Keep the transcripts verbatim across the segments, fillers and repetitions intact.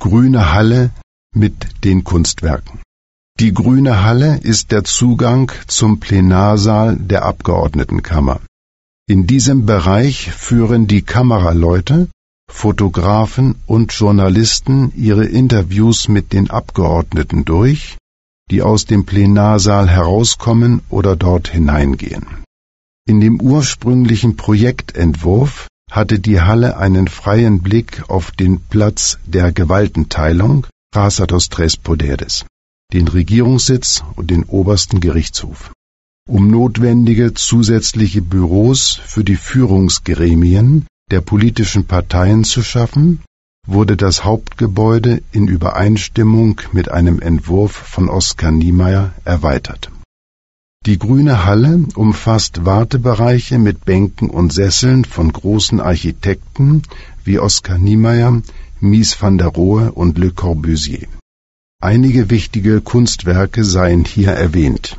Grüne Halle mit den Kunstwerken. Die Grüne Halle ist der Zugang zum Plenarsaal der Abgeordnetenkammer. In diesem Bereich führen die Kameraleute, Fotografen und Journalisten ihre Interviews mit den Abgeordneten durch, die aus dem Plenarsaal herauskommen oder dort hineingehen. In dem ursprünglichen Projektentwurf hatte die Halle einen freien Blick auf den Platz der Gewaltenteilung, Praça dos Três Poderes, den Regierungssitz und den obersten Gerichtshof. Um notwendige zusätzliche Büros für die Führungsgremien der politischen Parteien zu schaffen, wurde das Hauptgebäude in Übereinstimmung mit einem Entwurf von Oskar Niemeyer erweitert. Die Grüne Halle umfasst Wartebereiche mit Bänken und Sesseln von großen Architekten wie Oskar Niemeyer, Mies van der Rohe und Le Corbusier. Einige wichtige Kunstwerke seien hier erwähnt.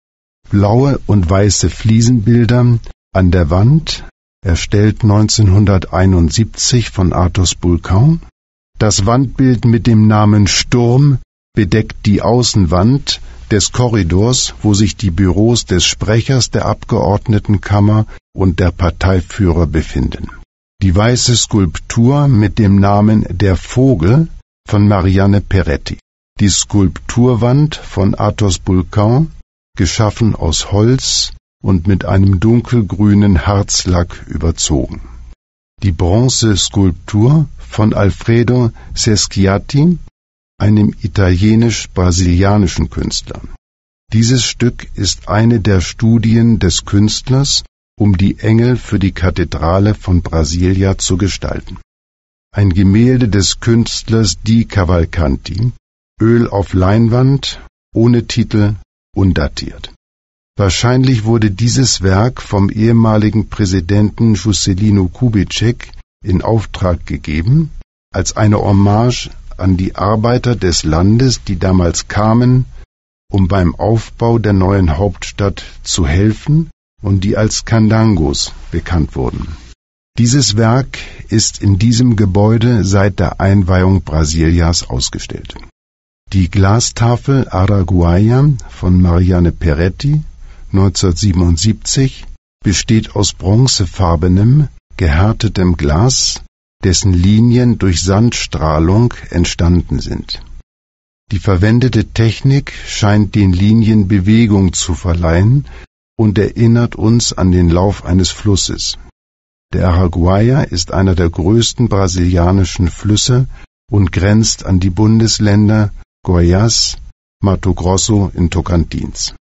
Blaue und weiße Fliesenbilder an der Wand, erstellt neunzehnhunderteinundsiebzig von Athos Bulcão. Das Wandbild mit dem Namen Sturm bedeckt die Außenwand des Korridors, wo sich die Büros des Sprechers der Abgeordnetenkammer und der Parteiführer befinden. Die weiße Skulptur mit dem Namen Der Vogel von Marianne Peretti. Die Skulpturwand von Athos Bulcão, geschaffen aus Holz und mit einem dunkelgrünen Harzlack überzogen. Die Bronzeskulptur von Alfredo Seschiati, einem italienisch-brasilianischen Künstler. Dieses Stück ist eine der Studien des Künstlers, um die Engel für die Kathedrale von Brasilia zu gestalten. Ein Gemälde des Künstlers Di Cavalcanti, Öl auf Leinwand, ohne Titel, undatiert. Wahrscheinlich wurde dieses Werk vom ehemaligen Präsidenten Juscelino Kubitschek in Auftrag gegeben, als eine Hommage an die Arbeiter des Landes, die damals kamen, um beim Aufbau der neuen Hauptstadt zu helfen und die als Candangos bekannt wurden. Dieses Werk ist in diesem Gebäude seit der Einweihung Brasilias ausgestellt. Die Glastafel Araguaia von Marianne Peretti neunzehnhundertsiebenundsiebzig besteht aus bronzefarbenem, gehärtetem Glas, dessen Linien durch Sandstrahlung entstanden sind. Die verwendete Technik scheint den Linien Bewegung zu verleihen und erinnert uns an den Lauf eines Flusses. Der Araguaia ist einer der größten brasilianischen Flüsse und grenzt an die Bundesländer Goiás, Mato Grosso in Tocantins.